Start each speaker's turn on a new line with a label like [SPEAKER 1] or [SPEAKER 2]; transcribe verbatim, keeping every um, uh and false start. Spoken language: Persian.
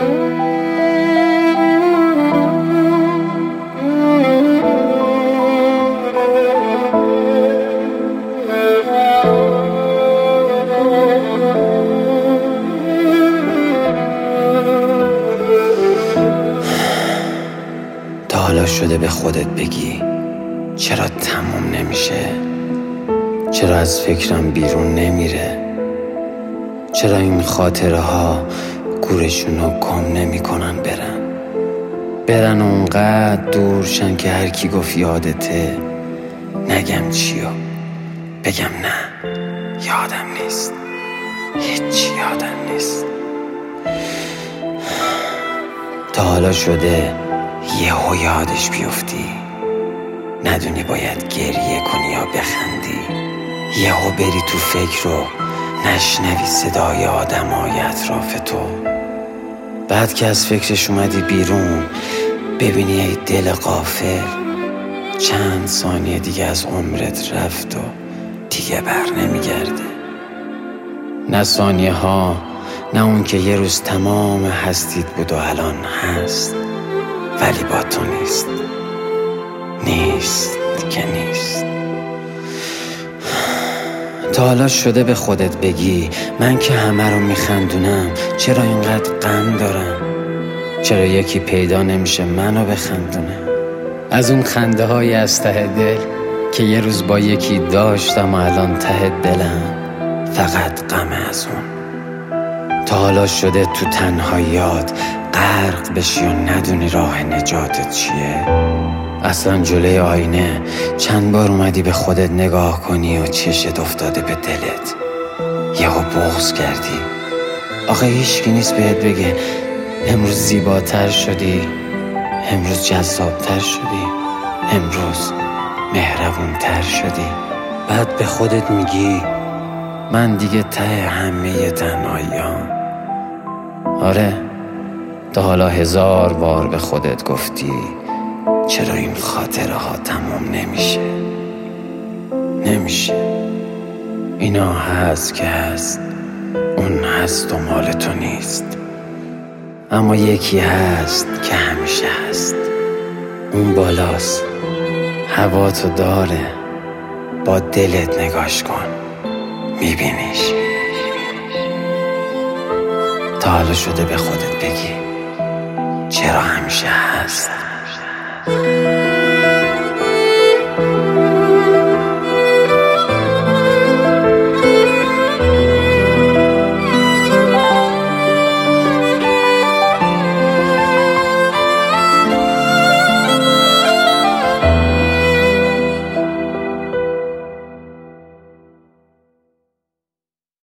[SPEAKER 1] تا حالا شده به خودت بگی چرا تموم نمیشه؟ چرا از فکرم بیرون نمیره؟ چرا این خاطره ها گورشونو گم نمی کنن برن برن اونقدر دورشن که هر کی گفت یادته نگم چیو بگم نه یادم نیست، هیچی یادم نیست. تا حالا شده یهو یادش بیفتی ندونی باید گریه کنی یا بخندی، یهو بری تو فکر رو نشنوی صدای آدمای اطراف تو، بعد که از فکرش اومدی بیرون ببینی ای دل غافل چند ثانیه دیگه از عمرت رفت و دیگه بر نمیگرده. نه ثانیه ها، نه اون که یه روز تمام هستید بود و الان هست ولی با تو نیست، نیست که نیست. تا حالا شده به خودت بگی من که همه رو میخندونم چرا اینقدر غم دارم؟ چرا یکی پیدا نمیشه منو بخندونه؟ از اون خنده های از ته دل که یه روز با یکی داشتم و الان ته دلم فقط غم از اون. تا حالا شده تو تنهاییات غرق بشی و ندونی راه نجاتت چیه؟ اصلا جلوی آینه چند بار اومدی به خودت نگاه کنی و چشت افتاده به دلت یهو بغض کردی؟ آخه هیچکی نیست بهت بگه امروز زیباتر شدی، امروز جذابتر شدی، امروز مهربونتر شدی. بعد به خودت میگی من دیگه ته همه تنهاییام. آره تا حالا هزار بار به خودت گفتی چرا این خاطره ها تموم نمیشه؟ نمیشه. اینا هست که هست، اون هست و مال تو نیست، اما یکی هست که همیشه هست، اون بالاست، هوا تو داره، با دلت نگاش کن میبینیش. تا حالا شده به خودت بگی چرا همیشه هست؟